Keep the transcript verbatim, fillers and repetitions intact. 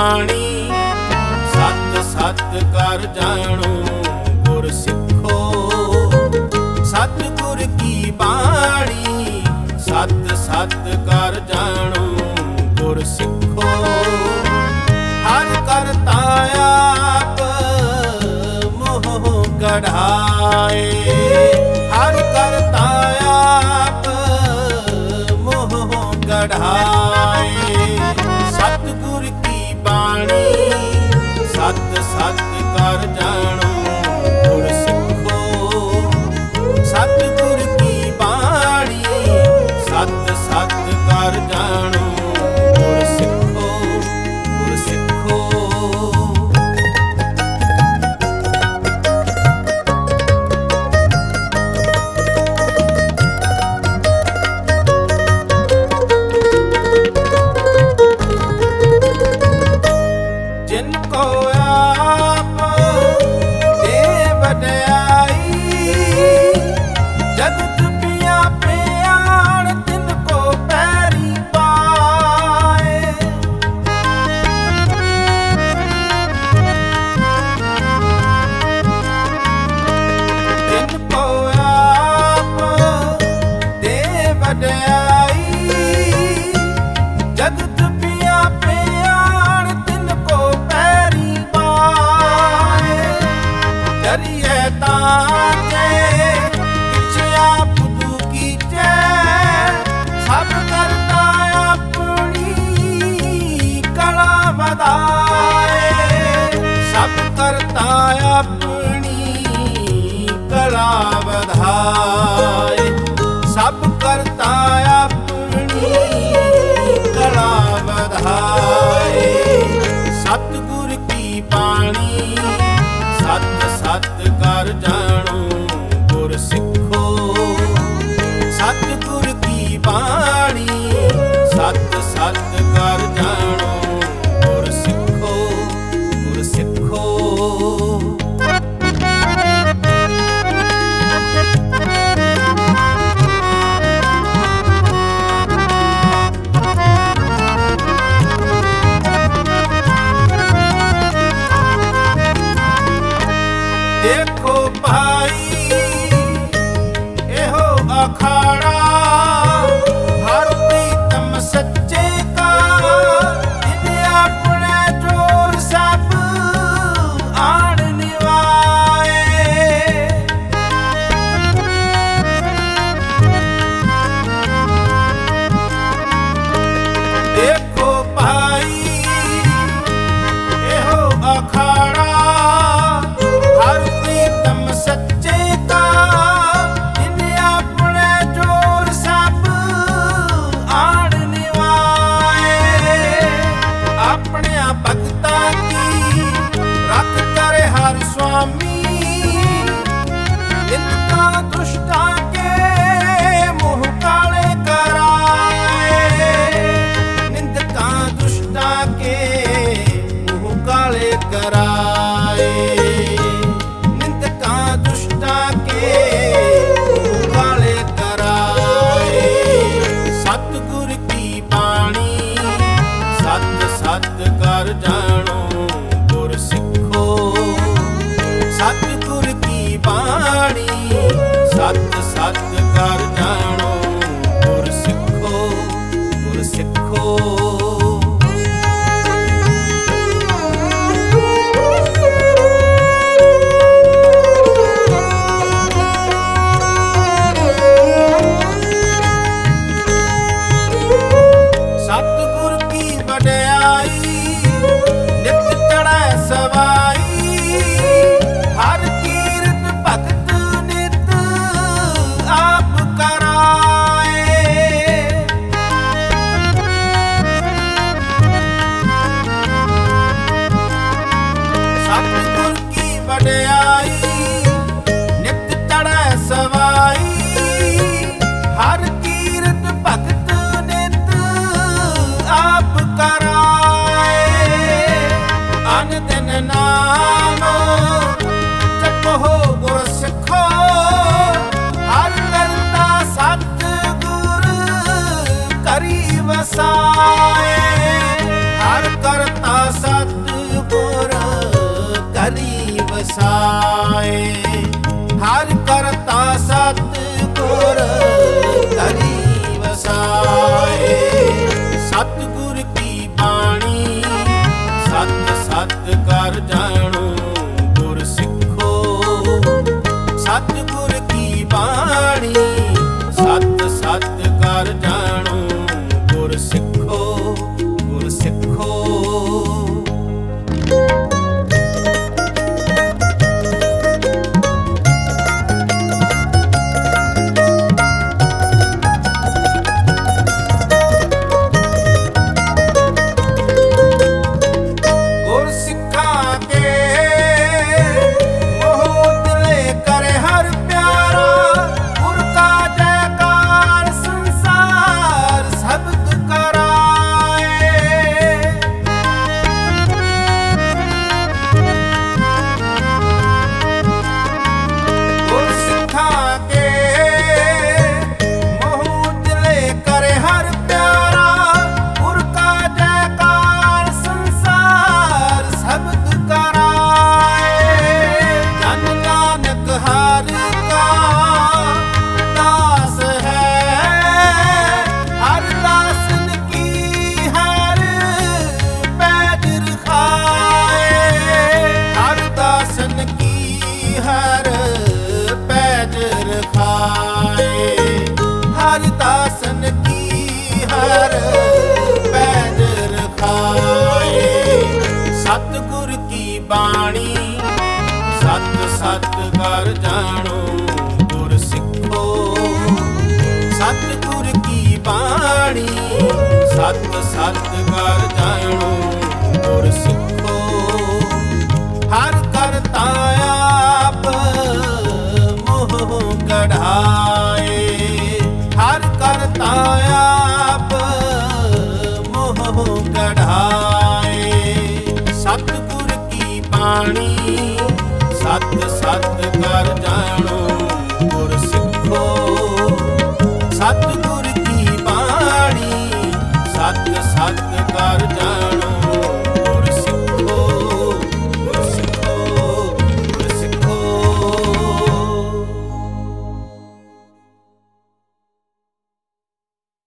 ਬਾਣੀ ਸਤ ਸਤ ਕਰ ਜਾਣੋ ਗੁਰ ਸਿੱਖੋ। ਸਤਿਗੁਰ ਕੀ ਬਾਣੀ ਸਤ ਸਤ ਕਰ ਜਾਣੋ ਗੁਰ ਸਿੱਖੋ। ਹਰ ਕਰਤਾ ਆਪ ਮੋਹ ਕਢਾਏ, ਹਰ ਕਰਤਾ ਆਪ ਮੋਹ ਕਢਾਏ। ਸਤਿਗੁਰ ਕੀ ਬਾਣੀ ਸਤ ਸਤ ਕਰ ਜਾਣੋ ਗੁਰ ਸਿੱਖੋ। ਸਤਿਗੁਰ ਕੀ ਬਾਣੀ ਸਤ ਸਤ ਕਰ ਜਾਣੋ ਗੁਰ ਸਿੱਖੋ, ਗੁਰ ਸਿੱਖੋ। ਜਿਨ ਕੋ ਆਪ ਦੇ ਵਡਿਆਈ, ਜਗਤ ਪਿਆ ਪਿਆਣ ਤਿਨ ਕੋ ਪੈਰੀ ਪਾਏ। ਜਿਨ ਕੋ ਆਪ ਦੇ ਵਡਿਆਈ, ਜਗਤ ਪਿਆ ਪਿਆਣ ਤਿਨ ਕੋ ਪੈਰੀ ਪਾਏ। ਡਰੀਏ ਤਾਂ ਕੇ ਕਿਛ ਆਪ ਤੂ ਕੀਜੈ, ਸਭ ਕਰਤਾ ਆਪਣੀ ਕਲਾ ਵਧਾਏ। ਸਭ ਕਰਤਾ ਆਪਣੀ ਕਲਾ ਵਧਾਏ, ਸਭ ਕਰਤਾ ਆਪਣੀ ਕਲਾ ਵਧਾਏ। ਸਤਿਗੁਰ ਕੀ ਬਾਣੀ ਸਤ ਸਤ ਕਰ ਜਾਣੋ ਗੁਰ ਸਿੱਖੋ। ਸਤਿਗੁਰ ਕੀ ਬਾਣੀ ਸਤ ਸਤ ਕਰ ਜਾਣੋ ਗੁਰ ਸਿੱਖੋ, ਗੁਰ ਸਿੱਖੋ। ਦੇਖੋ ਭਾਈ ਇਹੋ ਅਖਾੜਾ, ਹਰ ਪ੍ਰੀਤਮ ਸੱਚੇ ਕਾ, ਜਿਨ ਆਪਣੇ ਜੋਰ ਸਭ ਆਣ ਨਿਵਾਏ। ਦੇਖੋ ਭਾਈ ਇਹੋ ਅਖਾੜਾ, ਹਰ ਪ੍ਰੀਤਮ ਸੱਚੇ ਕਾ, ਜਿਨ ਆਪਣੇ ਜੋਰ ਸਭ ਆਣ ਨਿਵਾਏ। ਆਪਣਿਆਂ ਭਗਤਾਂ ਕੀ ਰੱਖ ਕਰੇ ਹਰ ਸੁਆਮੀ, ਨਿੰਦਕਾਂ ਦੁਸ਼ਟਾਂ ਕੇ ਮੂੰਹ ਕਾਲੇ ਕਰਾਏ। ਨਿੰਦਕਾਂ ਦੁਸ਼ਟਾਂ ਕੇ ਮੂੰਹ ਕਾਲੇ ਕਰਾਏ। ਨਿੰਦਕਾਂ ਦੁਸ਼ਟਾਂ ਕੇ ਮੂੰਹ ਕਾਲੇ ਕਰਾਏ। ਸਤਿਗੁਰ ਕੀ ਬਾਣੀ ਸਤ ਸਤ ਕਰ ਜਾਣੋ ਗੁਰ ਸਿੱਖੋ। ਸਤਿਗੁਰ ਕੀ ਬਾਣੀ ਸਤ ਸਤ ਕਰ ਜਾਣੋ ਗੁਰ ਸਿੱਖੋ, ਗੁਰ ਸਿੱਖੋ। ਸਤਿਗੁਰ ਕੀ ਵਡਿਆਈ ਨਿਤ ਚੜ੍ਹੈ ਸਵਾਈ, ਹਰ ਕੀਰਤ ਭਗਤ ਨਿਤ ਆਪ ਕਰਾਏ। ਸਤਿਗੁਰ ਕੀ ਵਡਿਆਈ ਨਿਤ ਚੜ੍ਹੈ ਸਵਾਈ, ਹਰ ਕੀਰਤ ਭਗਤ ਨਿਤ ਆਪ ਕਰਾਏ। ਅਨ ਦਿਨ ਨਾਮ ਜਪੋ ਗੁਰ ਸਿੱਖੋ, ਹਰ ਕਰਤਾ ਸਤਿਗੁਰ ਕਰੀ ਵਸਾਏ। ਹਰ ਕਰਤਾ ਸਤਿ ਸਤਿਗੁਰ ਕੀ ਬਾਣੀ ਸਤ ਸਤ ਕਰ ਜਾਣੋ ਗੁਰ ਸਿੱਖੋ। ਸਤਿਗੁਰ ਕੀ ਬਾਣੀ ਸਤ ਸਤ ਕਰ ਜਾਣੋ ਗੁਰ ਸਿੱਖੋ। ਹਰ ਕਰਤਾ ਆਪ ਮੋਹ ਕਢਾਏ, ਹਰ ਕਰਤਾ ਆਪ ਮੋਹ ਕਢਾਏ। ਸਤਿਗੁਰ ਕੀ ਬਾਣੀ ਸਤ ਸਤ ਕਰ ਜਾਣੋ